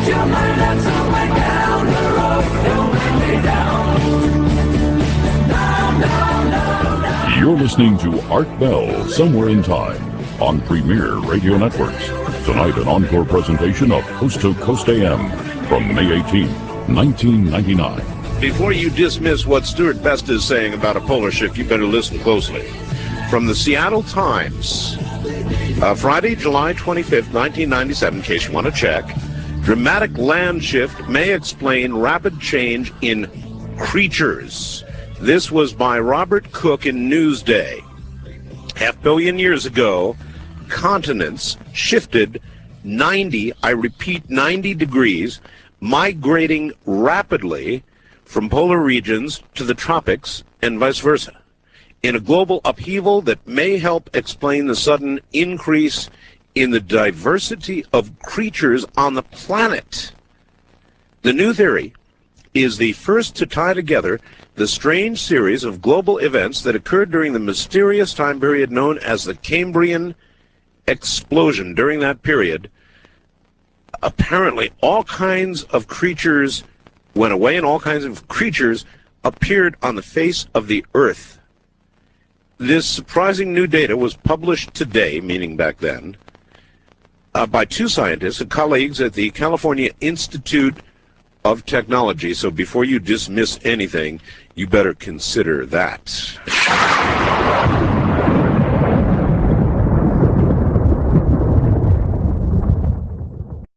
You're listening to Art Bell, Somewhere in Time, on Premier Radio Networks. Tonight, an encore presentation of Coast to Coast AM from May 18, 1999. Before you dismiss what Stuart Best is saying about a polar shift, you better listen closely. From the Seattle Times, Friday, July 25th, 1997, in case you want to check, dramatic land shift may explain rapid change in creatures. This was by Robert Cook in Newsday. 500 million years ago, continents shifted 90, I repeat 90 degrees, migrating rapidly from polar regions to the tropics and vice versa, in a global upheaval that may help explain the sudden increase in the diversity of creatures on the planet. The new theory is the first to tie together the strange series of global events that occurred during the mysterious time period known as the Cambrian explosion. During that period, apparently all kinds of creatures went away and all kinds of creatures appeared on the face of the earth. This surprising new data was published today, meaning back then, by two scientists and colleagues at the California Institute of Technology. So before you dismiss anything, you better consider that.